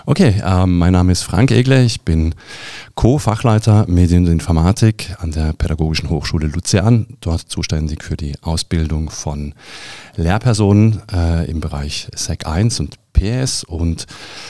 Okay, mein Name ist Frank Egle, ich bin Co-Fachleiter Medien und Informatik an der Pädagogischen Hochschule Luzern, dort zuständig für die Ausbildung von Lehrpersonen im Bereich Sek 1 und PS und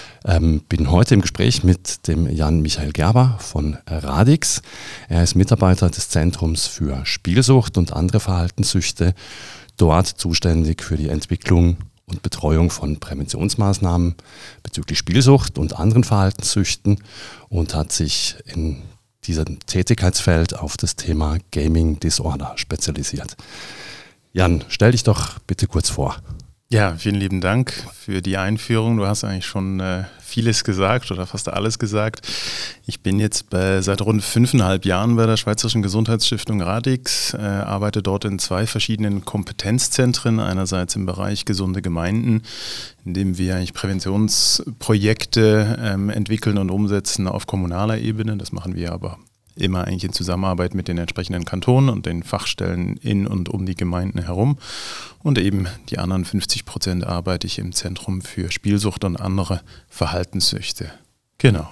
bin heute im Gespräch mit dem Jan Michael Gerber von Radix. Er ist Mitarbeiter des Zentrums für Spielsucht und andere Verhaltenssüchte, dort zuständig für die Entwicklung und Betreuung von Präventionsmaßnahmen bezüglich Spielsucht und anderen Verhaltenssüchten und hat sich in diesem Tätigkeitsfeld auf das Thema Gaming Disorder spezialisiert. Jan, stell dich doch bitte kurz vor. Ja, vielen lieben Dank für die Einführung. Du hast eigentlich schon vieles gesagt oder fast alles gesagt. Ich bin jetzt seit rund 5,5 Jahren bei der Schweizerischen Gesundheitsstiftung Radix, arbeite dort in 2 verschiedenen Kompetenzzentren, einerseits im Bereich gesunde Gemeinden, in dem wir eigentlich Präventionsprojekte entwickeln und umsetzen auf kommunaler Ebene. Das machen wir aber immer eigentlich in Zusammenarbeit mit den entsprechenden Kantonen und den Fachstellen in und um die Gemeinden herum. Und eben die anderen 50% arbeite ich im Zentrum für Spielsucht und andere Verhaltenssüchte. Genau.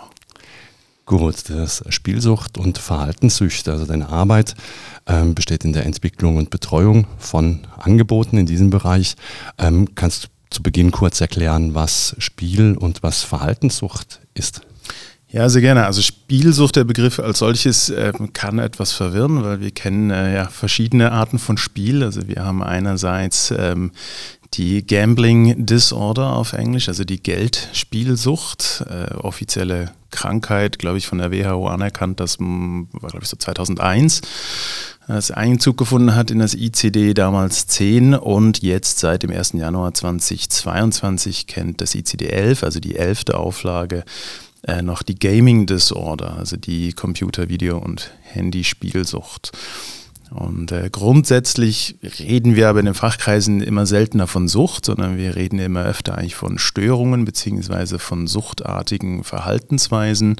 Gut, das Spielsucht und Verhaltenssüchte, also deine Arbeit besteht in der Entwicklung und Betreuung von Angeboten in diesem Bereich. Kannst du zu Beginn kurz erklären, was Spiel und was Verhaltenssucht ist? Ja, sehr gerne. Also Spielsucht, der Begriff als solches kann etwas verwirren, weil wir kennen verschiedene Arten von Spiel. Also wir haben einerseits die Gambling Disorder auf Englisch, also die Geldspielsucht, offizielle Krankheit, glaube ich, von der WHO anerkannt, das war, glaube ich, so 2001, das Einzug gefunden hat in das ICD damals 10 und jetzt seit dem 1. Januar 2022 kennt das ICD 11, also die 11. Auflage, noch die Gaming Disorder, also die Computer-, Video- und Handyspielsucht. Und grundsätzlich reden wir aber in den Fachkreisen immer seltener von Sucht, sondern wir reden immer öfter eigentlich von Störungen beziehungsweise von suchtartigen Verhaltensweisen.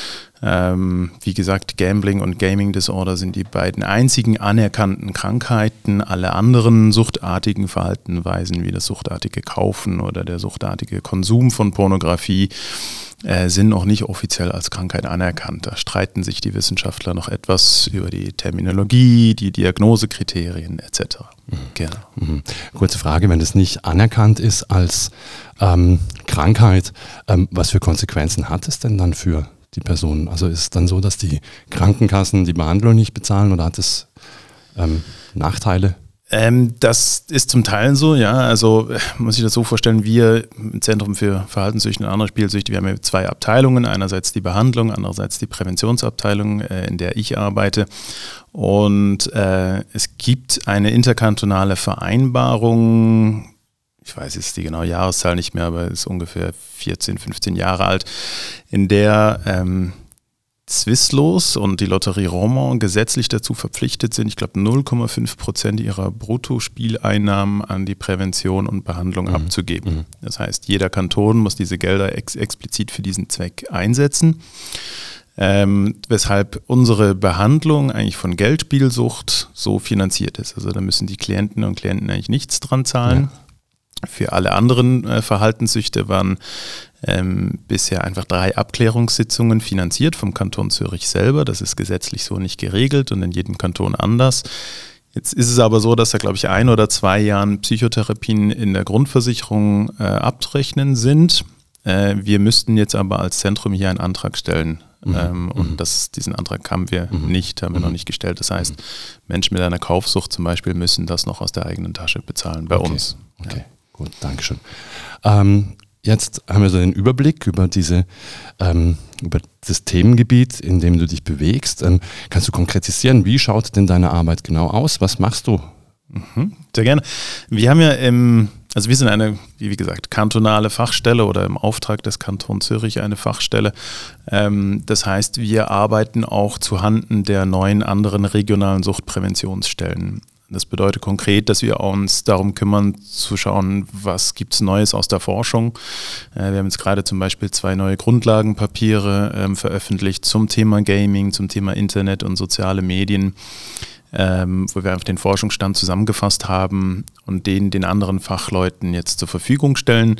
Wie gesagt, Gambling und Gaming Disorder sind die beiden einzigen anerkannten Krankheiten. Alle anderen suchtartigen Verhaltensweisen wie das suchtartige Kaufen oder der suchtartige Konsum von Pornografie sind noch nicht offiziell als Krankheit anerkannt. Da streiten sich die Wissenschaftler noch etwas über die Terminologie, die Diagnosekriterien etc. Genau. Kurze Frage, wenn das nicht anerkannt ist als Krankheit, was für Konsequenzen hat es denn dann für die Person? Also ist es dann so, dass die Krankenkassen die Behandlung nicht bezahlen oder hat es Nachteile? Das ist zum Teil so, ja. Also muss ich das so vorstellen, wir im Zentrum für Verhaltenssüchte und andere Spielsüchte, wir haben ja 2 Abteilungen, einerseits die Behandlung, andererseits die Präventionsabteilung, in der ich arbeite. Und es gibt eine interkantonale Vereinbarung, ich weiß jetzt die genaue Jahreszahl nicht mehr, aber es ist ungefähr 14, 15 Jahre alt, in der Swisslos und die Lotterie Romand gesetzlich dazu verpflichtet sind, ich glaube 0,5% ihrer Bruttospieleinnahmen an die Prävention und Behandlung abzugeben. Das heißt, jeder Kanton muss diese Gelder explizit für diesen Zweck einsetzen. Weshalb unsere Behandlung eigentlich von Geldspielsucht so finanziert ist. Also da müssen die Klientinnen und Klienten eigentlich nichts dran zahlen. Ja. Für alle anderen Verhaltenssüchte waren bisher einfach 3 Abklärungssitzungen finanziert vom Kanton Zürich selber. Das ist gesetzlich so nicht geregelt und in jedem Kanton anders. Jetzt ist es aber so, dass da, glaube ich, 1 oder 2 Jahren Psychotherapien in der Grundversicherung abzurechnen sind. Wir müssten jetzt aber als Zentrum hier einen Antrag stellen. Und diesen Antrag haben wir noch nicht gestellt. Das heißt, Menschen mit einer Kaufsucht zum Beispiel müssen das noch aus der eigenen Tasche bezahlen bei uns. Okay. Ja. Gut, danke schön. Jetzt haben wir so den Überblick über über das Themengebiet, in dem du dich bewegst. Kannst du konkretisieren, wie schaut denn deine Arbeit genau aus? Was machst du? Sehr gerne. Wir haben ja wir sind eine, wie gesagt, kantonale Fachstelle oder im Auftrag des Kantons Zürich eine Fachstelle. Das heißt, wir arbeiten auch zuhanden der 9 anderen regionalen Suchtpräventionsstellen. Das bedeutet konkret, dass wir uns darum kümmern, zu schauen, was gibt es Neues aus der Forschung. Wir haben jetzt gerade zum Beispiel 2 neue Grundlagenpapiere veröffentlicht zum Thema Gaming, zum Thema Internet und soziale Medien. wo wir einfach den Forschungsstand zusammengefasst haben und den anderen Fachleuten jetzt zur Verfügung stellen.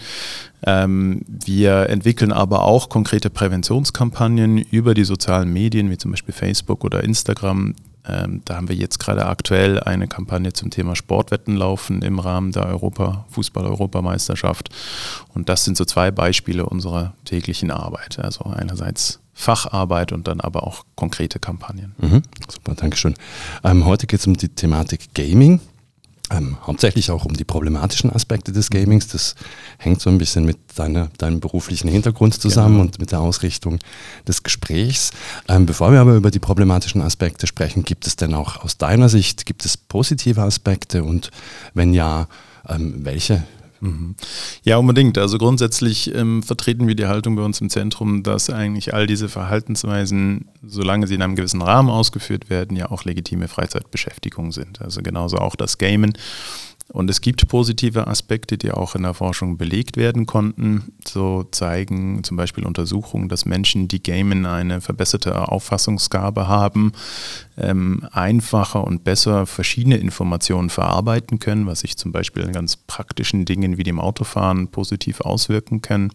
Wir entwickeln aber auch konkrete Präventionskampagnen über die sozialen Medien, wie zum Beispiel Facebook oder Instagram. Da haben wir jetzt gerade aktuell eine Kampagne zum Thema Sportwetten laufen im Rahmen der Fußball-Europameisterschaft. Und das sind so 2 Beispiele unserer täglichen Arbeit. Also einerseits Facharbeit und dann aber auch konkrete Kampagnen. Super, Dankeschön. Heute geht es um die Thematik Gaming. Hauptsächlich auch um die problematischen Aspekte des Gamings. Das hängt so ein bisschen mit deinem beruflichen Hintergrund zusammen und mit der Ausrichtung des Gesprächs. Bevor wir aber über die problematischen Aspekte sprechen, gibt es denn auch aus deiner Sicht, gibt es positive Aspekte und wenn ja, welche? Ja, unbedingt. Also grundsätzlich vertreten wir die Haltung bei uns im Zentrum, dass eigentlich all diese Verhaltensweisen, solange sie in einem gewissen Rahmen ausgeführt werden, ja auch legitime Freizeitbeschäftigung sind. Also genauso auch das Gamen. Und es gibt positive Aspekte, die auch in der Forschung belegt werden konnten. So zeigen zum Beispiel Untersuchungen, dass Menschen, die gamen, eine verbesserte Auffassungsgabe haben, einfacher und besser verschiedene Informationen verarbeiten können, was sich zum Beispiel in ganz praktischen Dingen wie dem Autofahren positiv auswirken kann.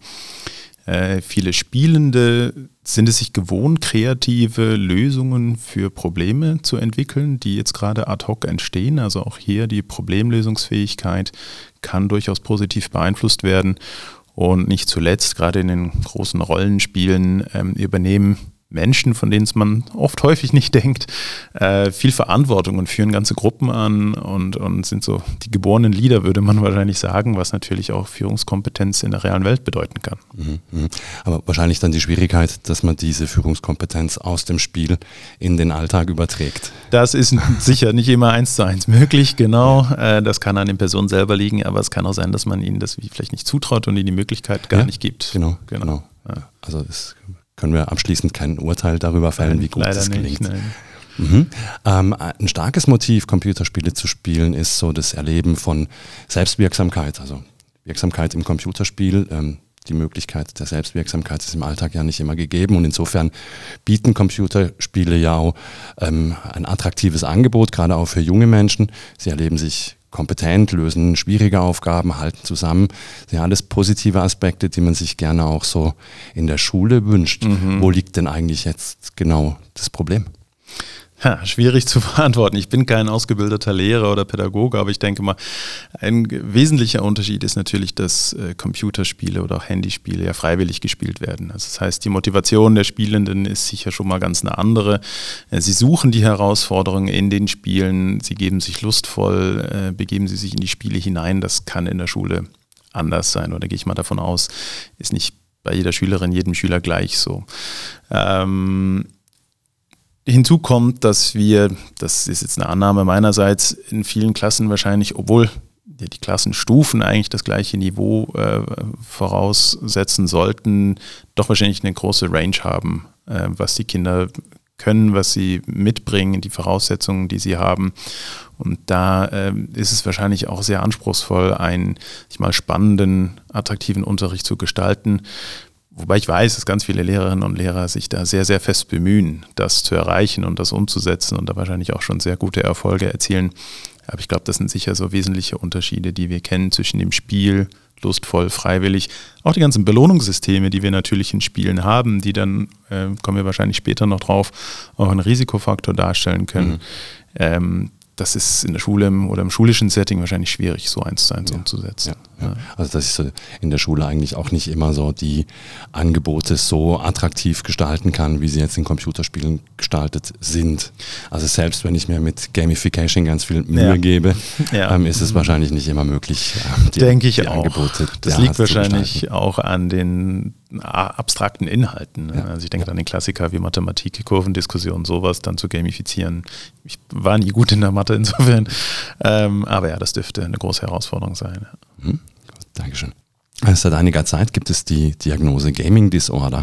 Viele Spielende sind es sich gewohnt, kreative Lösungen für Probleme zu entwickeln, die jetzt gerade ad hoc entstehen. Also auch hier die Problemlösungsfähigkeit kann durchaus positiv beeinflusst werden. Und nicht zuletzt, gerade in den großen Rollenspielen, übernehmen Menschen, von denen man oft häufig nicht denkt, viel Verantwortung und führen ganze Gruppen an und sind so die geborenen Leader, würde man wahrscheinlich sagen, was natürlich auch Führungskompetenz in der realen Welt bedeuten kann. Aber wahrscheinlich dann die Schwierigkeit, dass man diese Führungskompetenz aus dem Spiel in den Alltag überträgt. Das ist sicher nicht immer 1:1 möglich, genau. Das kann an den Personen selber liegen, aber es kann auch sein, dass man ihnen das vielleicht nicht zutraut und ihnen die Möglichkeit gar nicht gibt. Genau. Ja. Also das können wir abschließend kein Urteil darüber fällen, wie gut das gelingt. Ein starkes Motiv, Computerspiele zu spielen, ist so das Erleben von Selbstwirksamkeit, also Wirksamkeit im Computerspiel. Die Möglichkeit der Selbstwirksamkeit ist im Alltag ja nicht immer gegeben und insofern bieten Computerspiele ja auch ein attraktives Angebot, gerade auch für junge Menschen. Sie erleben sich kompetent, lösen schwierige Aufgaben, halten zusammen. Das sind ja alles positive Aspekte, die man sich gerne auch so in der Schule wünscht. Wo liegt denn eigentlich jetzt genau das Problem? Ja, schwierig zu beantworten. Ich bin kein ausgebildeter Lehrer oder Pädagoge, aber ich denke mal, ein wesentlicher Unterschied ist natürlich, dass Computerspiele oder auch Handyspiele ja freiwillig gespielt werden. Also das heißt, die Motivation der Spielenden ist sicher schon mal ganz eine andere. Sie suchen die Herausforderungen in den Spielen, sie geben sich lustvoll, begeben sie sich in die Spiele hinein. Das kann in der Schule anders sein, oder gehe ich mal davon aus, ist nicht bei jeder Schülerin, jedem Schüler gleich so. Hinzu kommt, dass wir, das ist jetzt eine Annahme meinerseits, in vielen Klassen wahrscheinlich, obwohl die Klassenstufen eigentlich das gleiche Niveau voraussetzen sollten, doch wahrscheinlich eine große Range haben, was die Kinder können, was sie mitbringen, die Voraussetzungen, die sie haben. Und da ist es wahrscheinlich auch sehr anspruchsvoll, einen spannenden, attraktiven Unterricht zu gestalten. Wobei ich weiß, dass ganz viele Lehrerinnen und Lehrer sich da sehr, sehr fest bemühen, das zu erreichen und das umzusetzen und da wahrscheinlich auch schon sehr gute Erfolge erzielen. Aber ich glaube, das sind sicher so wesentliche Unterschiede, die wir kennen zwischen dem Spiel, lustvoll, freiwillig, auch die ganzen Belohnungssysteme, die wir natürlich in Spielen haben, die dann, kommen wir wahrscheinlich später noch drauf, auch einen Risikofaktor darstellen können. Das ist in der Schule oder im schulischen Setting wahrscheinlich schwierig, so 1:1 umzusetzen. Ja. Also das ist in der Schule eigentlich auch nicht immer so die Angebote so attraktiv gestalten kann, wie sie jetzt in Computerspielen gestaltet sind. Also selbst wenn ich mir mit Gamification ganz viel Mühe gebe, ist es wahrscheinlich nicht immer möglich, die Angebote. Das liegt wahrscheinlich auch an den abstrakten Inhalten. Ne? Also ich denke an den Klassiker wie Mathematik, Kurvendiskussion, sowas dann zu gamifizieren. Ich war nie gut in der Mathe insofern. Aber ja, das dürfte eine große Herausforderung sein. Gut, Dankeschön. Seit einiger Zeit gibt es die Diagnose Gaming Disorder.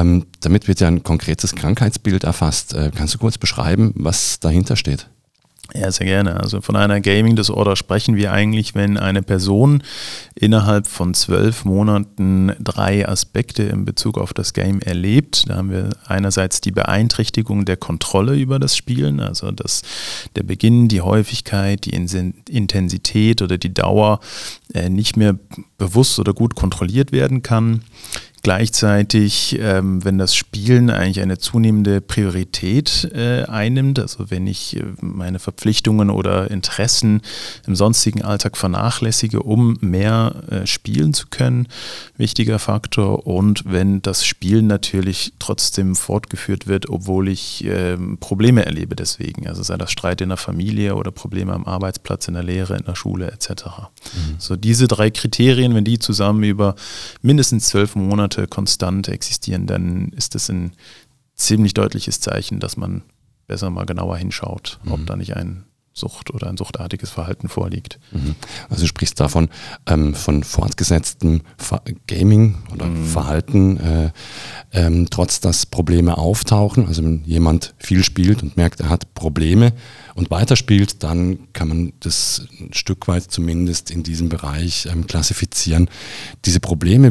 Damit wird ja ein konkretes Krankheitsbild erfasst. Kannst du kurz beschreiben, was dahinter steht? Ja, sehr gerne. Also von einer Gaming-Disorder sprechen wir eigentlich, wenn eine Person innerhalb von 12 Monaten 3 Aspekte in Bezug auf das Game erlebt. Da haben wir einerseits die Beeinträchtigung der Kontrolle über das Spielen, also dass der Beginn, die Häufigkeit, die Intensität oder die Dauer nicht mehr bewusst oder gut kontrolliert werden kann. Gleichzeitig, wenn das Spielen eigentlich eine zunehmende Priorität einnimmt, also wenn ich meine Verpflichtungen oder Interessen im sonstigen Alltag vernachlässige, um mehr spielen zu können, wichtiger Faktor. Und wenn das Spielen natürlich trotzdem fortgeführt wird, obwohl ich Probleme erlebe deswegen, also sei das Streit in der Familie oder Probleme am Arbeitsplatz, in der Lehre, in der Schule etc. So diese 3 Kriterien, wenn die zusammen über mindestens 12 Monate konstant existieren, dann ist das ein ziemlich deutliches Zeichen, dass man besser mal genauer hinschaut, ob da nicht ein Sucht oder ein suchtartiges Verhalten vorliegt. Also du sprichst davon von fortgesetztem Gaming oder Verhalten, trotz dass Probleme auftauchen. Also wenn jemand viel spielt und merkt, er hat Probleme und weiterspielt, dann kann man das ein Stück weit zumindest in diesem Bereich klassifizieren. Diese Probleme,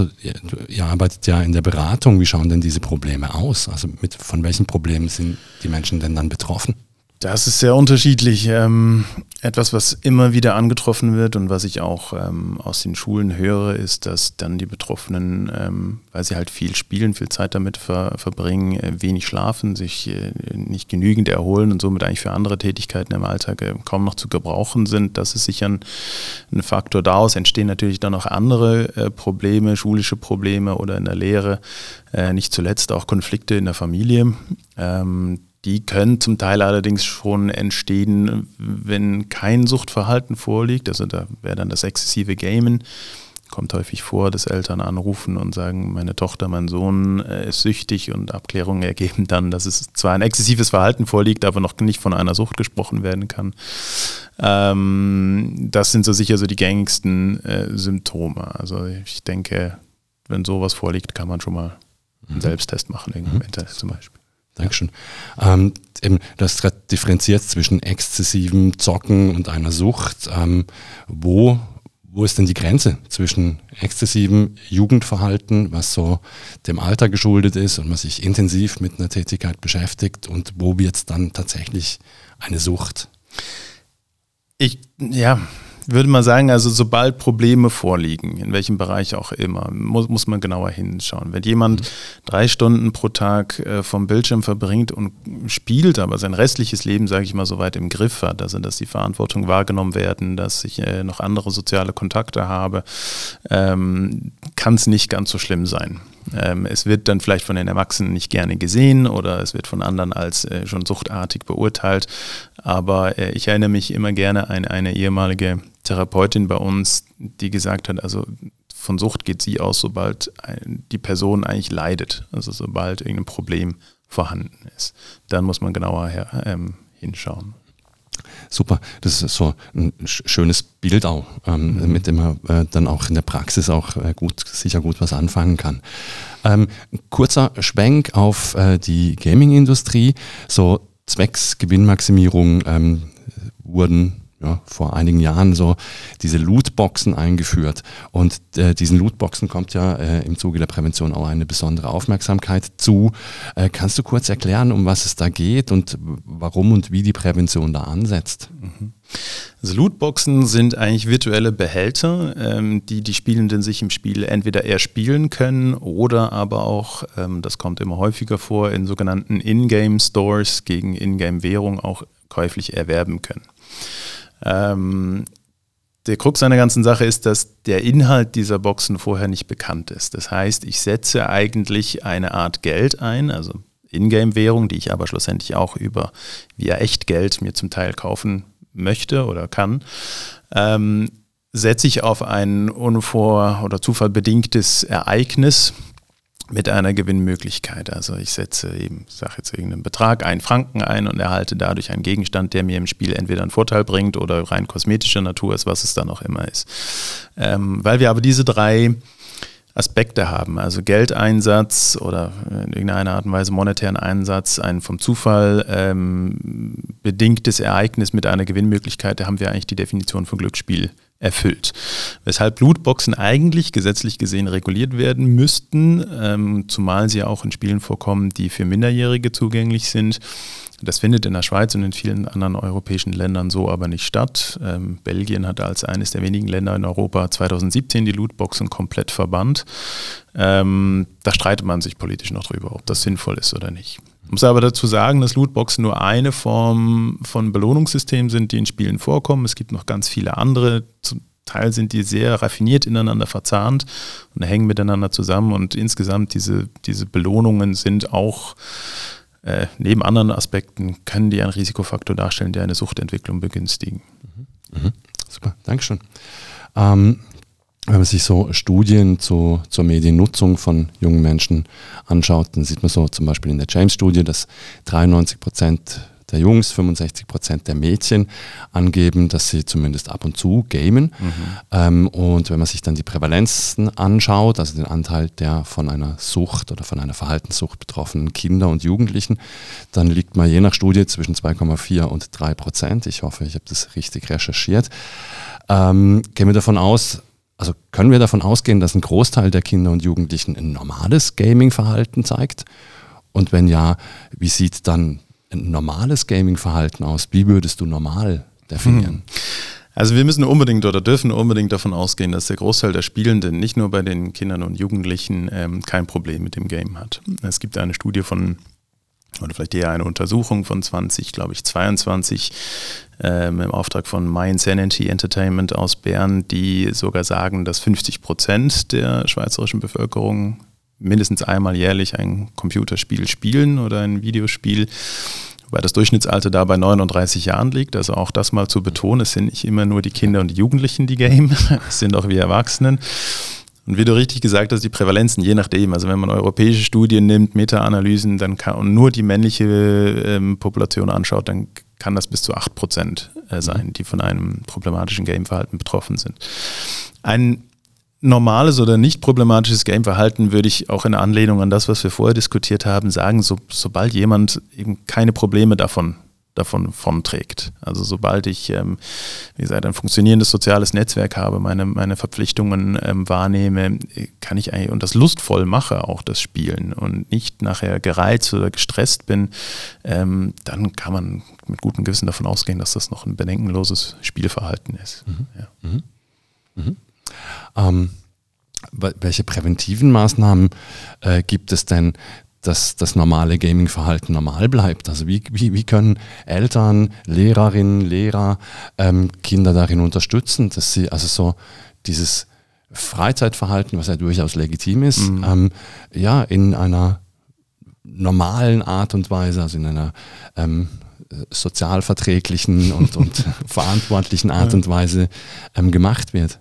ihr arbeitet ja in der Beratung, wie schauen denn diese Probleme aus? Also von welchen Problemen sind die Menschen denn dann betroffen? Das ist sehr unterschiedlich. Etwas, was immer wieder wird und was ich auch aus den Schulen höre, ist, dass dann die Betroffenen, weil sie halt viel spielen, viel Zeit damit verbringen, wenig schlafen, sich nicht genügend erholen und somit eigentlich für andere Tätigkeiten im Alltag kaum noch zu gebrauchen sind. Das ist sicher ein Faktor. Daraus entstehen natürlich dann auch andere Probleme, schulische Probleme oder in der Lehre, nicht zuletzt auch Konflikte in der Familie. Die können zum Teil allerdings schon entstehen, wenn kein Suchtverhalten vorliegt. Also da wäre dann das exzessive Gamen. Kommt häufig vor, dass Eltern anrufen und sagen, meine Tochter, mein Sohn ist süchtig, und Abklärungen ergeben dann, dass es zwar ein exzessives Verhalten vorliegt, aber noch nicht von einer Sucht gesprochen werden kann. Das sind so sicher so die gängigsten Symptome. Also ich denke, wenn sowas vorliegt, kann man schon mal einen Selbsttest machen, im Internet zum Beispiel. Dankeschön. Du hast gerade differenziert zwischen exzessivem Zocken und einer Sucht. Wo ist denn die Grenze zwischen exzessivem Jugendverhalten, was so dem Alter geschuldet ist und man sich intensiv mit einer Tätigkeit beschäftigt, und wo wird es dann tatsächlich eine Sucht? Würde mal sagen, also sobald Probleme vorliegen, in welchem Bereich auch immer, muss man genauer hinschauen. Wenn jemand 3 Stunden pro Tag vom Bildschirm verbringt und spielt, aber sein restliches Leben, sage ich mal, so weit im Griff hat, also dass die Verantwortung wahrgenommen werden, dass ich noch andere soziale Kontakte habe, kann es nicht ganz so schlimm sein. Es wird dann vielleicht von den Erwachsenen nicht gerne gesehen oder es wird von anderen als schon suchtartig beurteilt. Aber ich erinnere mich immer gerne an eine ehemalige Therapeutin bei uns, die gesagt hat, also von Sucht geht sie aus, sobald die Person eigentlich leidet, also sobald irgendein Problem vorhanden ist. Dann muss man genauer hinschauen. Super, das ist so ein schönes Bild auch, mit dem man dann auch in der Praxis auch sicher gut was anfangen kann. Kurzer Schwenk auf die Gaming-Industrie. So zwecks Gewinnmaximierung wurden vor einigen Jahren so diese Lootboxen eingeführt, und diesen Lootboxen kommt ja im Zuge der Prävention auch eine besondere Aufmerksamkeit zu. Kannst du kurz erklären, um was es da geht und warum und wie die Prävention da ansetzt? Also Lootboxen sind eigentlich virtuelle Behälter, die Spielenden sich im Spiel entweder erspielen können oder aber auch, das kommt immer häufiger vor, in sogenannten Ingame-Stores gegen Ingame-Währung auch käuflich erwerben können. Der Krux an der ganzen Sache ist, dass der Inhalt dieser Boxen vorher nicht bekannt ist. Das heißt, ich setze eigentlich eine Art Geld ein, also Ingame-Währung, die ich aber schlussendlich auch via Echtgeld mir zum Teil kaufen möchte oder kann, setze ich auf ein unvor- oder zufallbedingtes Ereignis mit einer Gewinnmöglichkeit. Also ich sage jetzt irgendeinen Betrag, 1 Franken ein, und erhalte dadurch einen Gegenstand, der mir im Spiel entweder einen Vorteil bringt oder rein kosmetischer Natur ist, was es dann auch immer ist. Weil wir aber diese 3 Aspekte haben, also Geldeinsatz oder in irgendeiner Art und Weise monetären Einsatz, ein vom Zufall bedingtes Ereignis mit einer Gewinnmöglichkeit, da haben wir eigentlich die Definition von Glücksspiel erfüllt. Weshalb Lootboxen eigentlich gesetzlich gesehen reguliert werden müssten, zumal sie auch in Spielen vorkommen, die für Minderjährige zugänglich sind. Das findet in der Schweiz und in vielen anderen europäischen Ländern so aber nicht statt. Belgien hat als eines der wenigen Länder in Europa 2017 die Lootboxen komplett verbannt. Da streitet man sich politisch noch drüber, ob das sinnvoll ist oder nicht. Ich muss aber dazu sagen, dass Lootboxen nur eine Form von Belohnungssystem sind, die in Spielen vorkommen. Es gibt noch ganz viele andere. Zum Teil sind die sehr raffiniert ineinander verzahnt und hängen miteinander zusammen. Und insgesamt diese Belohnungen sind auch neben anderen Aspekten können die einen Risikofaktor darstellen, der eine Suchtentwicklung begünstigen. Super, Dankeschön. Wenn man sich so Studien zur Mediennutzung von jungen Menschen anschaut, dann sieht man so zum Beispiel in der James-Studie, dass 93% der Jungs, 65% der Mädchen angeben, dass sie zumindest ab und zu gamen. Und wenn man sich dann die Prävalenzen anschaut, also den Anteil der von einer Sucht oder von einer Verhaltenssucht betroffenen Kinder und Jugendlichen, dann liegt man je nach Studie zwischen 2,4 und 3%. Ich hoffe, ich habe das richtig recherchiert. Können wir davon ausgehen, dass ein Großteil der Kinder und Jugendlichen ein normales Gaming-Verhalten zeigt? Und wenn ja, wie sieht dann ein normales Gaming-Verhalten aus? Wie würdest du normal definieren? Also wir müssen unbedingt oder dürfen unbedingt davon ausgehen, dass der Großteil der Spielenden nicht nur bei den Kindern und Jugendlichen kein Problem mit dem Game hat. Es gibt eine Studie oder vielleicht eher eine Untersuchung von 2022 im Auftrag von My Insanity Entertainment aus Bern, die sogar sagen, dass 50% der schweizerischen Bevölkerung mindestens einmal jährlich ein Computerspiel spielen oder ein Videospiel, wobei das Durchschnittsalter da bei 39 Jahren liegt. Also auch das mal zu betonen, es sind nicht immer nur die Kinder und die Jugendlichen, die gamen, es sind auch wir Erwachsenen. Und wie du richtig gesagt hast, die Prävalenzen, je nachdem, also wenn man europäische Studien nimmt, Meta-Analysen, dann und nur die männliche Population anschaut, dann kann das bis zu 8% sein, die von einem problematischen Gameverhalten betroffen sind. Ein normales oder nicht problematisches Gameverhalten würde ich auch in Anlehnung an das, was wir vorher diskutiert haben, sagen, sobald jemand eben keine Probleme davon trägt. Also sobald ich, wie gesagt, ein funktionierendes soziales Netzwerk habe, meine Verpflichtungen wahrnehme, kann ich eigentlich und das lustvoll mache, auch das Spielen und nicht nachher gereizt oder gestresst bin, dann kann man mit gutem Gewissen davon ausgehen, dass das noch ein bedenkenloses Spielverhalten ist. Welche präventiven Maßnahmen gibt es denn, dass das normale Gaming-Verhalten normal bleibt? Also wie können Eltern, Lehrerinnen, Lehrer Kinder darin unterstützen, dass sie also so dieses Freizeitverhalten, was ja durchaus legitim ist, in einer normalen Art und Weise, also in einer sozialverträglichen und verantwortlichen Art und Weise gemacht wird?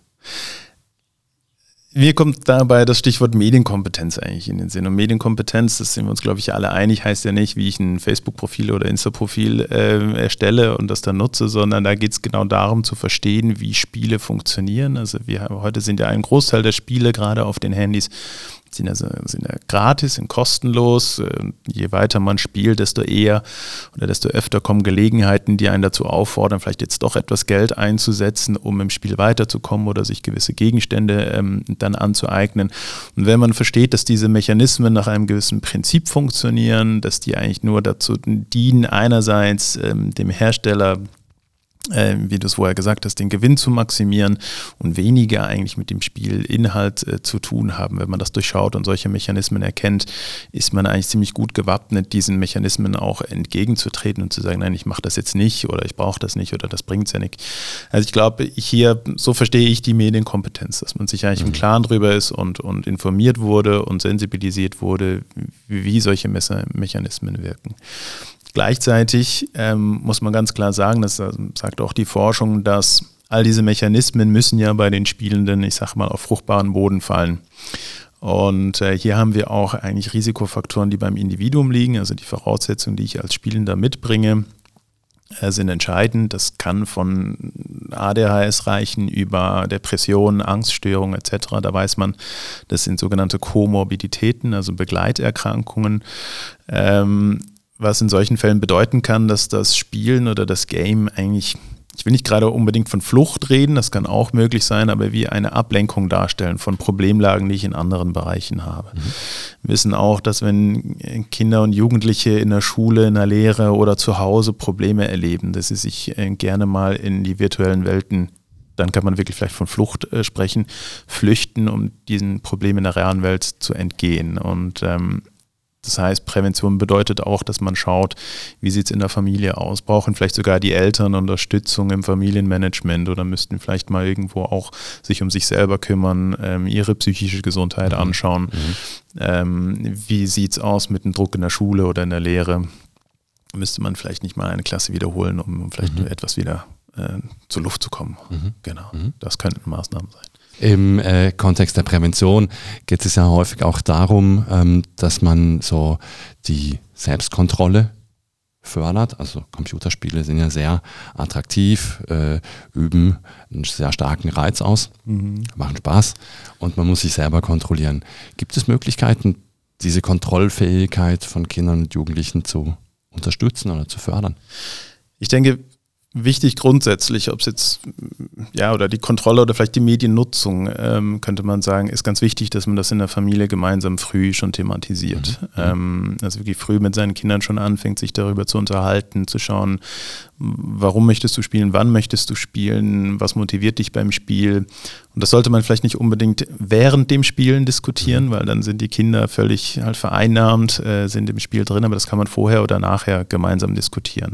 Mir kommt dabei das Stichwort Medienkompetenz eigentlich in den Sinn. Und Medienkompetenz, das sind wir uns, glaube ich, alle einig, heißt ja nicht, wie ich ein Facebook-Profil oder Insta-Profil erstelle und das dann nutze, sondern da geht es genau darum zu verstehen, wie Spiele funktionieren. Also heute sind ja ein Großteil der Spiele gerade auf den Handys sind ja gratis, sind kostenlos. Je weiter man spielt, desto eher oder desto öfter kommen Gelegenheiten, die einen dazu auffordern, vielleicht jetzt doch etwas Geld einzusetzen, um im Spiel weiterzukommen oder sich gewisse Gegenstände dann anzueignen. Und wenn man versteht, dass diese Mechanismen nach einem gewissen Prinzip funktionieren, dass die eigentlich nur dazu dienen, einerseits dem Hersteller, wie du es vorher gesagt hast, den Gewinn zu maximieren und weniger eigentlich mit dem Spielinhalt zu tun haben. Wenn man das durchschaut und solche Mechanismen erkennt, ist man eigentlich ziemlich gut gewappnet, diesen Mechanismen auch entgegenzutreten und zu sagen, nein, ich mache das jetzt nicht oder ich brauche das nicht oder das bringt es ja nicht. Also ich glaube, so verstehe ich die Medienkompetenz, dass man sich eigentlich im Klaren drüber ist und informiert wurde und sensibilisiert wurde, wie solche Mechanismen wirken. Gleichzeitig muss man ganz klar sagen, das sagt auch die Forschung, dass all diese Mechanismen müssen ja bei den Spielenden, ich sage mal, auf fruchtbaren Boden fallen. Und hier haben wir auch eigentlich Risikofaktoren, die beim Individuum liegen, also die Voraussetzungen, die ich als Spielender mitbringe, sind entscheidend. Das kann von ADHS reichen über Depressionen, Angststörungen etc. Da weiß man, das sind sogenannte Komorbiditäten, also Begleiterkrankungen, was in solchen Fällen bedeuten kann, dass das Spielen oder das Game eigentlich, ich will nicht gerade unbedingt von Flucht reden, das kann auch möglich sein, aber wie eine Ablenkung darstellen von Problemlagen, die ich in anderen Bereichen habe. Wir wissen auch, dass wenn Kinder und Jugendliche in der Schule, in der Lehre oder zu Hause Probleme erleben, dass sie sich gerne mal in die virtuellen Welten, dann kann man wirklich vielleicht von Flucht sprechen, flüchten, um diesen Problemen in der realen Welt zu entgehen. Und das heißt, Prävention bedeutet auch, dass man schaut, wie sieht es in der Familie aus? Brauchen vielleicht sogar die Eltern Unterstützung im Familienmanagement oder müssten vielleicht mal irgendwo auch sich um sich selber kümmern, ihre psychische Gesundheit anschauen. Wie sieht es aus mit dem Druck in der Schule oder in der Lehre? Müsste man vielleicht nicht mal eine Klasse wiederholen, um vielleicht etwas wieder zur Luft zu kommen? Genau, das könnten Maßnahmen sein. Im Kontext der Prävention geht es ja häufig auch darum, dass man so die Selbstkontrolle fördert. Also Computerspiele sind ja sehr attraktiv, üben einen sehr starken Reiz aus, machen Spaß und man muss sich selber kontrollieren. Gibt es Möglichkeiten, diese Kontrollfähigkeit von Kindern und Jugendlichen zu unterstützen oder zu fördern? Ich denke, wichtig grundsätzlich, ob es jetzt, oder die Kontrolle oder vielleicht die Mediennutzung, könnte man sagen, ist ganz wichtig, dass man das in der Familie gemeinsam früh schon thematisiert. Also wirklich früh mit seinen Kindern schon anfängt, sich darüber zu unterhalten, zu schauen, warum möchtest du spielen, wann möchtest du spielen, was motiviert dich beim Spiel. Und das sollte man vielleicht nicht unbedingt während dem Spielen diskutieren, weil dann sind die Kinder völlig halt vereinnahmt, sind im Spiel drin, aber das kann man vorher oder nachher gemeinsam diskutieren.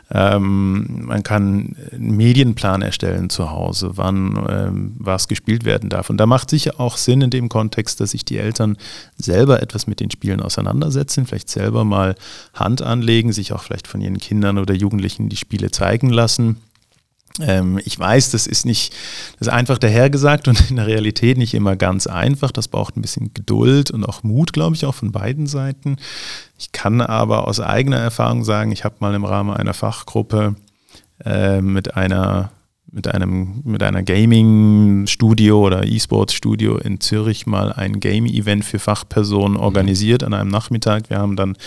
Man kann einen Medienplan erstellen zu Hause, wann was gespielt werden darf. Und da macht sicher auch Sinn in dem Kontext, dass sich die Eltern selber etwas mit den Spielen auseinandersetzen, vielleicht selber mal Hand anlegen, sich auch vielleicht von ihren Kindern oder Jugendlichen die Spiele zeigen lassen. Ich weiß, das ist einfach dahergesagt und in der Realität nicht immer ganz einfach. Das braucht ein bisschen Geduld und auch Mut, glaube ich, auch von beiden Seiten. Ich kann aber aus eigener Erfahrung sagen, ich habe mal im Rahmen einer Fachgruppe mit einer Gaming-Studio oder E-Sports-Studio in Zürich mal ein Game-Event für Fachpersonen organisiert an einem Nachmittag. Wir haben dann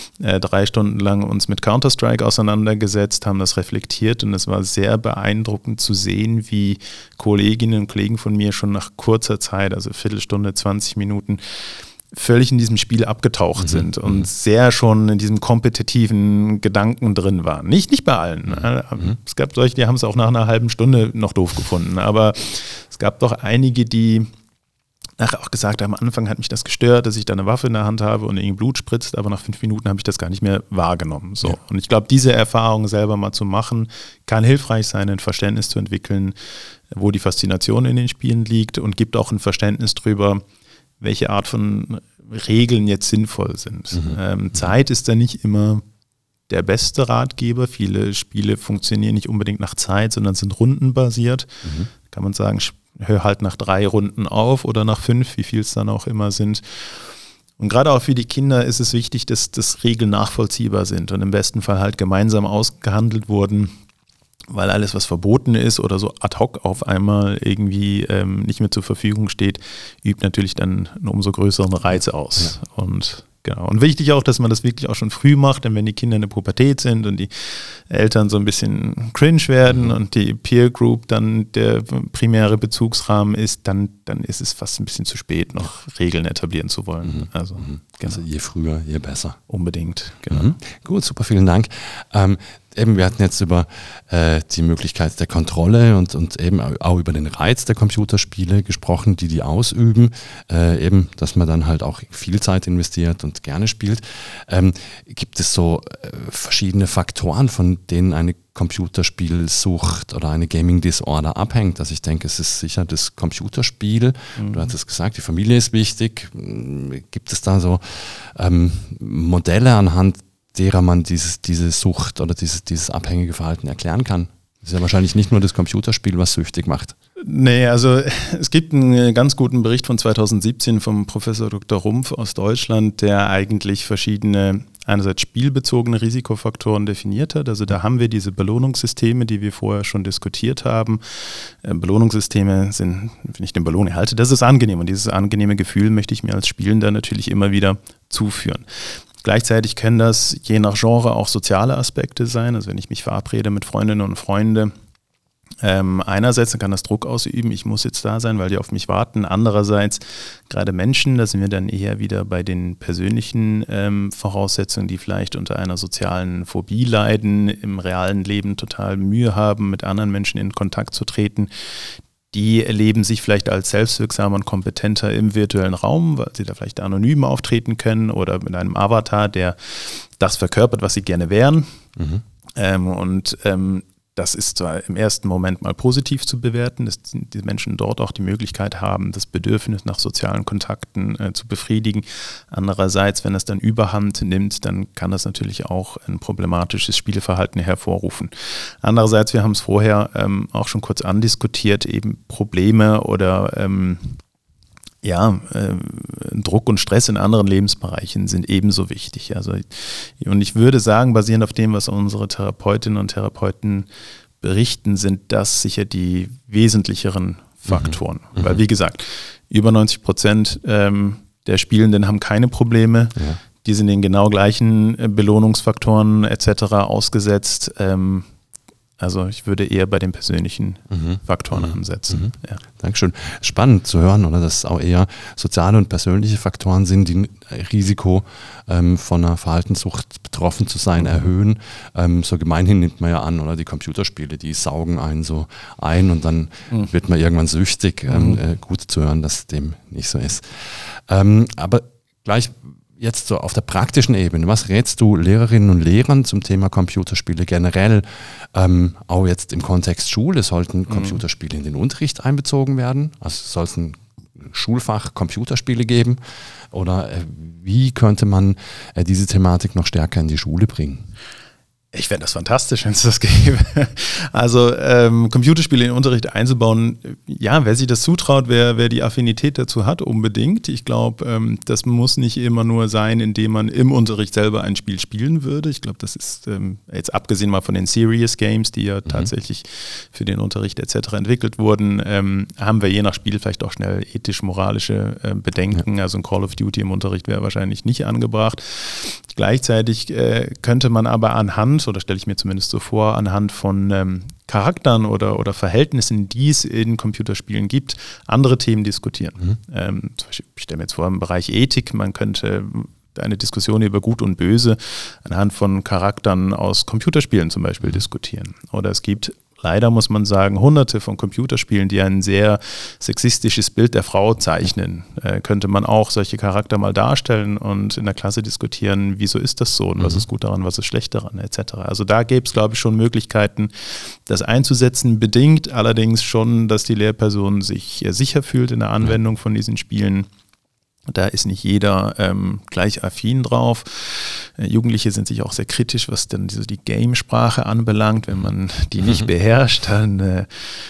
3 Stunden lang uns mit Counter-Strike auseinandergesetzt, haben das reflektiert und es war sehr beeindruckend zu sehen, wie Kolleginnen und Kollegen von mir schon nach kurzer Zeit, also Viertelstunde, 20 Minuten, völlig in diesem Spiel abgetaucht sind und sehr schon in diesem kompetitiven Gedanken drin waren. Nicht bei allen. Es gab solche, die haben es auch nach einer halben Stunde noch doof gefunden, aber es gab doch einige, die nachher auch gesagt haben, am Anfang hat mich das gestört, dass ich da eine Waffe in der Hand habe und irgendwie Blut spritzt, aber nach 5 Minuten habe ich das gar nicht mehr wahrgenommen. So. Ja. Und ich glaube, diese Erfahrung selber mal zu machen, kann hilfreich sein, ein Verständnis zu entwickeln, wo die Faszination in den Spielen liegt und gibt auch ein Verständnis drüber, welche Art von Regeln jetzt sinnvoll sind. Zeit ist da nicht immer der beste Ratgeber. Viele Spiele funktionieren nicht unbedingt nach Zeit, sondern sind rundenbasiert. Kann man sagen, hör halt nach 3 Runden auf oder nach 5, wie viel es dann auch immer sind. Und gerade auch für die Kinder ist es wichtig, dass Regeln nachvollziehbar sind und im besten Fall halt gemeinsam ausgehandelt wurden, weil alles, was verboten ist oder so ad hoc auf einmal irgendwie nicht mehr zur Verfügung steht, übt natürlich dann einen umso größeren Reiz aus. Ja. Und genau. Und wichtig auch, dass man das wirklich auch schon früh macht, denn wenn die Kinder in der Pubertät sind und die Eltern so ein bisschen cringe werden und die Peer Group dann der primäre Bezugsrahmen ist, dann ist es fast ein bisschen zu spät, noch Regeln etablieren zu wollen. Also, genau. Also je früher, je besser. Unbedingt, genau. Gut, super, vielen Dank. Wir hatten jetzt über die Möglichkeit der Kontrolle und eben auch über den Reiz der Computerspiele gesprochen, die ausüben, dass man dann halt auch viel Zeit investiert und gerne spielt. Gibt es so verschiedene Faktoren, von denen eine Computerspielsucht oder eine Gaming Disorder abhängt? Also ich denke, es ist sicher das Computerspiel. Du hattest gesagt, die Familie ist wichtig. Gibt es da so Modelle, anhand derer man diese Sucht oder dieses abhängige Verhalten erklären kann? Das ist ja wahrscheinlich nicht nur das Computerspiel, was süchtig macht. Nee, also es gibt einen ganz guten Bericht von 2017 vom Professor Dr. Rumpf aus Deutschland, der eigentlich verschiedene einerseits spielbezogene Risikofaktoren definiert hat. Also da haben wir diese Belohnungssysteme, die wir vorher schon diskutiert haben. Belohnungssysteme sind, wenn ich den Belohnung erhalte, das ist angenehm. Und dieses angenehme Gefühl möchte ich mir als Spielender natürlich immer wieder zuführen. Gleichzeitig können das je nach Genre auch soziale Aspekte sein. Also wenn ich mich verabrede mit Freundinnen und Freunden, einerseits dann kann das Druck ausüben, ich muss jetzt da sein, weil die auf mich warten. Andererseits gerade Menschen, da sind wir dann eher wieder bei den persönlichen Voraussetzungen, die vielleicht unter einer sozialen Phobie leiden, im realen Leben total Mühe haben, mit anderen Menschen in Kontakt zu treten. Die erleben sich vielleicht als selbstwirksamer und kompetenter im virtuellen Raum, weil sie da vielleicht anonym auftreten können oder mit einem Avatar, der das verkörpert, was sie gerne wären. Das ist zwar im ersten Moment mal positiv zu bewerten, dass die Menschen dort auch die Möglichkeit haben, das Bedürfnis nach sozialen Kontakten zu befriedigen. Andererseits, wenn es dann Überhand nimmt, dann kann das natürlich auch ein problematisches Spielverhalten hervorrufen. Andererseits, wir haben es vorher auch schon kurz andiskutiert, eben Probleme oder Druck und Stress in anderen Lebensbereichen sind ebenso wichtig. Also, und ich würde sagen, basierend auf dem, was unsere Therapeutinnen und Therapeuten berichten, sind das sicher die wesentlicheren Faktoren. Weil, wie gesagt, über 90% der Spielenden haben keine Probleme. Ja. Die sind den genau gleichen Belohnungsfaktoren etc. ausgesetzt. Also ich würde eher bei den persönlichen Faktoren ansetzen. Ja. Dankeschön. Spannend zu hören, oder, dass es auch eher soziale und persönliche Faktoren sind, die Risiko von einer Verhaltenssucht betroffen zu sein erhöhen. So gemeinhin nimmt man ja an, oder die Computerspiele, die saugen einen so ein und dann wird man irgendwann süchtig. Gut zu hören, dass dem nicht so ist. Aber gleich jetzt so auf der praktischen Ebene, was rätst du Lehrerinnen und Lehrern zum Thema Computerspiele generell, auch jetzt im Kontext Schule? Sollten Computerspiele in den Unterricht einbezogen werden? Also soll es ein Schulfach Computerspiele geben? Oder wie könnte man diese Thematik noch stärker in die Schule bringen? Ich fände das fantastisch, wenn es das gäbe. Also Computerspiele in den Unterricht einzubauen, ja, wer sich das zutraut, wer die Affinität dazu hat, unbedingt. Ich glaube, das muss nicht immer nur sein, indem man im Unterricht selber ein Spiel spielen würde. Ich glaube, das ist jetzt abgesehen mal von den Serious Games, die ja tatsächlich für den Unterricht etc. entwickelt wurden, haben wir je nach Spiel vielleicht auch schnell ethisch-moralische Bedenken. Also ein Call of Duty im Unterricht wäre wahrscheinlich nicht angebracht. Gleichzeitig könnte man aber anhand, oder stelle ich mir zumindest so vor, anhand von Charakteren oder Verhältnissen, die es in Computerspielen gibt, andere Themen diskutieren. Zum Beispiel, ich stelle mir jetzt vor, im Bereich Ethik, man könnte eine Diskussion über Gut und Böse anhand von Charakteren aus Computerspielen zum Beispiel diskutieren. Oder es gibt leider, muss man sagen, hunderte von Computerspielen, die ein sehr sexistisches Bild der Frau zeichnen. Könnte man auch solche Charakter mal darstellen und in der Klasse diskutieren, wieso ist das so und was ist gut daran, was ist schlecht daran, etc. Also da gäbe es, glaube ich, schon Möglichkeiten, das einzusetzen, bedingt allerdings schon, dass die Lehrperson sich sicher fühlt in der Anwendung von diesen Spielen. Da ist nicht jeder gleich affin drauf. Jugendliche sind sich auch sehr kritisch, was dann die Gamesprache anbelangt. Wenn man die nicht beherrscht, dann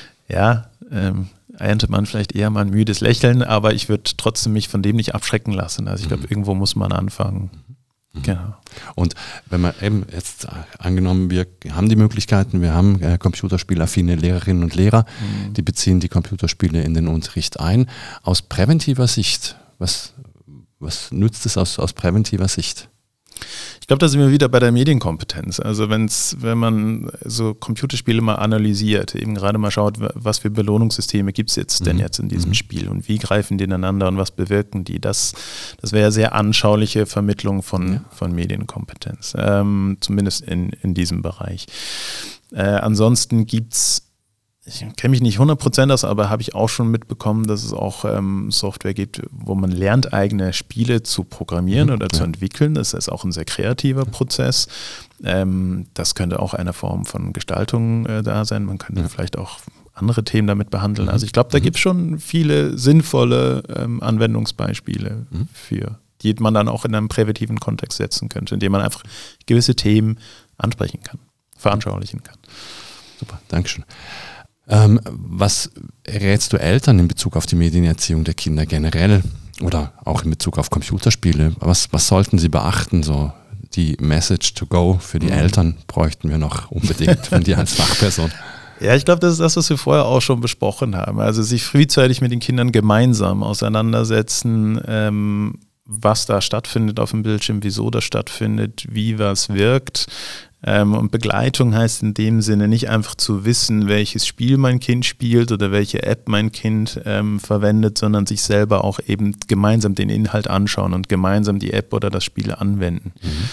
erntet man vielleicht eher mal ein müdes Lächeln, aber ich würde trotzdem mich von dem nicht abschrecken lassen. Also ich glaube, irgendwo muss man anfangen. Genau. Und wenn man eben jetzt angenommen, wir haben die Möglichkeiten, wir haben computerspielaffine Lehrerinnen und Lehrer, die beziehen die Computerspiele in den Unterricht ein. Aus präventiver Sicht, was nützt es aus präventiver Sicht? Ich glaube, da sind wir wieder bei der Medienkompetenz. Also wenn man so Computerspiele mal analysiert, eben gerade mal schaut, was für Belohnungssysteme gibt es jetzt denn jetzt in diesem Spiel und wie greifen die ineinander und was bewirken die, das wäre sehr anschauliche Vermittlung von Medienkompetenz, zumindest in diesem Bereich. Ansonsten gibt's, ich kenne mich nicht 100% aus, aber habe ich auch schon mitbekommen, dass es auch Software gibt, wo man lernt, eigene Spiele zu programmieren oder zu entwickeln. Das ist auch ein sehr kreativer Prozess. Das könnte auch eine Form von Gestaltung da sein. Man könnte vielleicht auch andere Themen damit behandeln. Also ich glaube, da gibt es schon viele sinnvolle Anwendungsbeispiele für, die man dann auch in einem präventiven Kontext setzen könnte, indem man einfach gewisse Themen ansprechen kann, veranschaulichen kann. Super, Dankeschön. Was rätst du Eltern in Bezug auf die Medienerziehung der Kinder generell oder auch in Bezug auf Computerspiele? Was sollten sie beachten, so die Message to go für die Eltern bräuchten wir noch unbedingt von dir als Fachperson. Ja, ich glaube, das ist das, was wir vorher auch schon besprochen haben. Also sich frühzeitig mit den Kindern gemeinsam auseinandersetzen, was da stattfindet auf dem Bildschirm, wieso das stattfindet, wie was wirkt. Und Begleitung heißt in dem Sinne nicht einfach zu wissen, welches Spiel mein Kind spielt oder welche App mein Kind verwendet, sondern sich selber auch eben gemeinsam den Inhalt anschauen und gemeinsam die App oder das Spiel anwenden.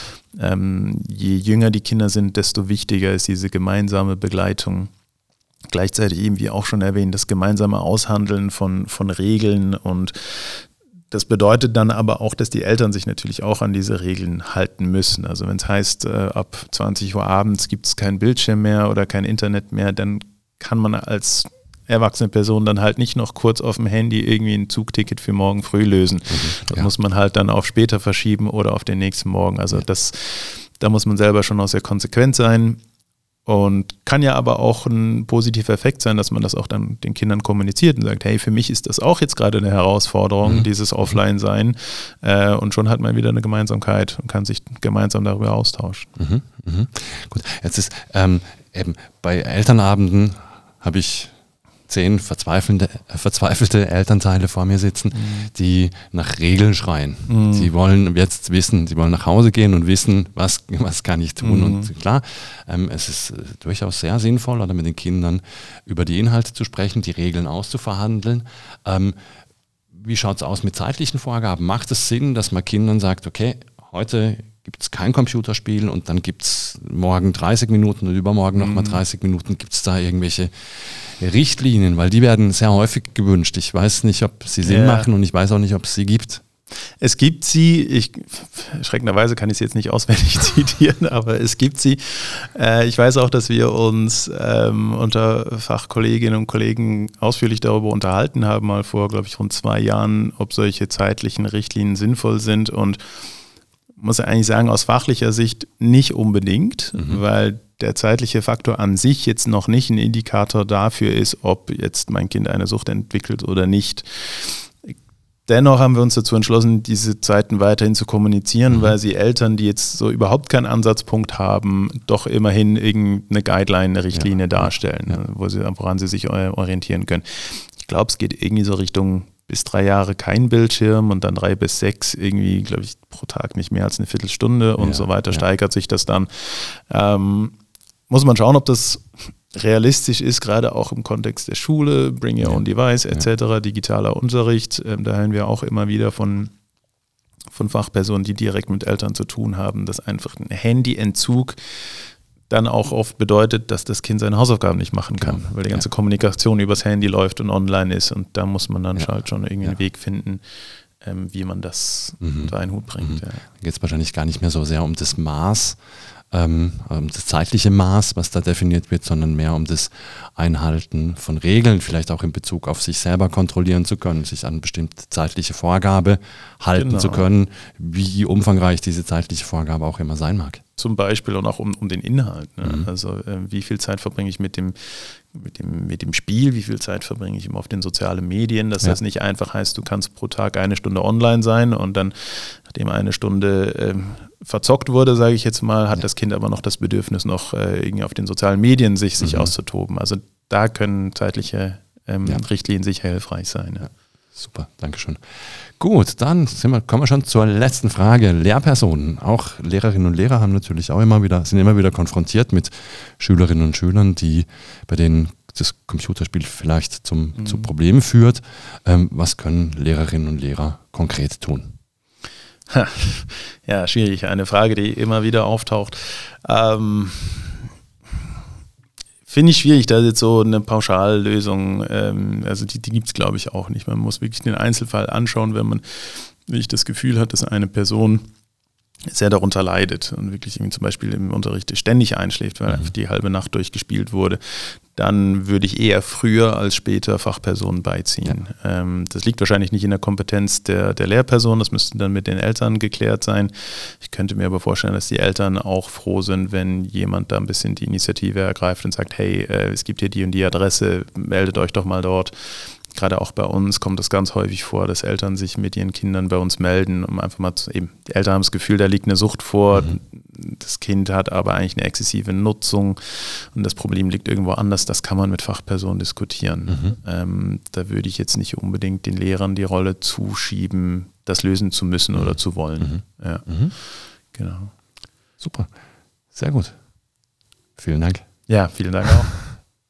Je jünger die Kinder sind, desto wichtiger ist diese gemeinsame Begleitung. Gleichzeitig eben, wie auch schon erwähnt, das gemeinsame Aushandeln von Regeln, und das bedeutet dann aber auch, dass die Eltern sich natürlich auch an diese Regeln halten müssen. Also wenn es heißt, ab 20 Uhr abends gibt es kein Bildschirm mehr oder kein Internet mehr, dann kann man als erwachsene Person dann halt nicht noch kurz auf dem Handy irgendwie ein Zugticket für morgen früh lösen. Das muss man halt dann auf später verschieben oder auf den nächsten Morgen. Also da muss man selber schon auch sehr konsequent sein. Und kann ja aber auch ein positiver Effekt sein, dass man das auch dann den Kindern kommuniziert und sagt, hey, für mich ist das auch jetzt gerade eine Herausforderung, dieses Offline-Sein. Und schon hat man wieder eine Gemeinsamkeit und kann sich gemeinsam darüber austauschen. Gut, jetzt ist eben bei Elternabenden habe ich 10 verzweifelte Elternteile vor mir sitzen, die nach Regeln schreien. Sie wollen jetzt wissen, sie wollen nach Hause gehen und wissen, was kann ich tun. Und klar, es ist durchaus sehr sinnvoll, oder mit den Kindern über die Inhalte zu sprechen, die Regeln auszuverhandeln. Wie schaut es aus mit zeitlichen Vorgaben? Macht es Sinn, dass man Kindern sagt, okay, heute gibt es kein Computerspiel und dann gibt es morgen 30 Minuten und übermorgen nochmal 30 Minuten? Gibt es da irgendwelche Richtlinien? Weil die werden sehr häufig gewünscht. Ich weiß nicht, ob sie Sinn machen, und ich weiß auch nicht, ob es sie gibt. Es gibt sie, erschreckenderweise kann ich sie jetzt nicht auswendig zitieren, aber es gibt sie. Ich weiß auch, dass wir uns unter Fachkolleginnen und Kollegen ausführlich darüber unterhalten haben, mal vor, glaube ich, rund 2 Jahren, ob solche zeitlichen Richtlinien sinnvoll sind, und muss ja eigentlich sagen, aus fachlicher Sicht nicht unbedingt, weil der zeitliche Faktor an sich jetzt noch nicht ein Indikator dafür ist, ob jetzt mein Kind eine Sucht entwickelt oder nicht. Dennoch haben wir uns dazu entschlossen, diese Zeiten weiterhin zu kommunizieren, weil sie Eltern, die jetzt so überhaupt keinen Ansatzpunkt haben, doch immerhin irgendeine Guideline, eine Richtlinie darstellen, woran sie sich orientieren können. Ich glaube, es geht irgendwie so Richtung bis 3 Jahre kein Bildschirm und dann 3 bis 6 irgendwie, glaube ich, pro Tag nicht mehr als eine Viertelstunde und so weiter, steigert sich das dann. Muss man schauen, ob das realistisch ist, gerade auch im Kontext der Schule, Bring Your Own Device etc., digitaler Unterricht. Da hören wir auch immer wieder von Fachpersonen, die direkt mit Eltern zu tun haben, dass einfach ein Handyentzug dann auch oft bedeutet, dass das Kind seine Hausaufgaben nicht machen kann, weil die ganze Kommunikation übers Handy läuft und online ist, und da muss man dann halt schon irgendwie einen Weg finden, wie man das unter einen Hut bringt. Da geht es wahrscheinlich gar nicht mehr so sehr um das Maß, um das zeitliche Maß, was da definiert wird, sondern mehr um das Einhalten von Regeln, vielleicht auch in Bezug auf sich selber kontrollieren zu können, sich an bestimmte zeitliche Vorgabe halten zu können, wie umfangreich diese zeitliche Vorgabe auch immer sein mag. Zum Beispiel und auch um den Inhalt. Ne? Also wie viel Zeit verbringe ich mit dem Spiel, wie viel Zeit verbringe ich auf den sozialen Medien, dass das nicht einfach heißt, du kannst pro Tag 1 Stunde online sein und dann, nachdem 1 Stunde verzockt wurde, sage ich jetzt mal, hat das Kind aber noch das Bedürfnis, noch irgendwie auf den sozialen Medien sich auszutoben. Also da können zeitliche Richtlinien sicher hilfreich sein. Ja. Super, Dankeschön. Gut, dann kommen wir schon zur letzten Frage. Lehrpersonen, auch Lehrerinnen und Lehrer sind immer wieder konfrontiert mit Schülerinnen und Schülern, bei denen das Computerspiel vielleicht zu Problemen führt. Was können Lehrerinnen und Lehrer konkret tun? Ja, schwierig. Eine Frage, die immer wieder auftaucht. Finde ich schwierig, da jetzt so eine Pauschallösung, also die gibt es, glaube ich, auch nicht. Man muss wirklich den Einzelfall anschauen, wenn man wirklich das Gefühl hat, dass eine Person sehr darunter leidet und wirklich zum Beispiel im Unterricht ständig einschläft, weil einfach die halbe Nacht durchgespielt wurde. Dann würde ich eher früher als später Fachpersonen beiziehen. Ja. Das liegt wahrscheinlich nicht in der Kompetenz der Lehrperson, das müsste dann mit den Eltern geklärt sein. Ich könnte mir aber vorstellen, dass die Eltern auch froh sind, wenn jemand da ein bisschen die Initiative ergreift und sagt, hey, es gibt hier die und die Adresse, meldet euch doch mal dort. Gerade auch bei uns kommt es ganz häufig vor, dass Eltern sich mit ihren Kindern bei uns melden, um einfach mal zu, eben, die Eltern haben das Gefühl, da liegt eine Sucht vor, das Kind hat aber eigentlich eine exzessive Nutzung und das Problem liegt irgendwo anders, das kann man mit Fachpersonen diskutieren. Da würde ich jetzt nicht unbedingt den Lehrern die Rolle zuschieben, das lösen zu müssen oder zu wollen. Ja. Genau. Super, sehr gut. Vielen Dank. Ja, vielen Dank auch.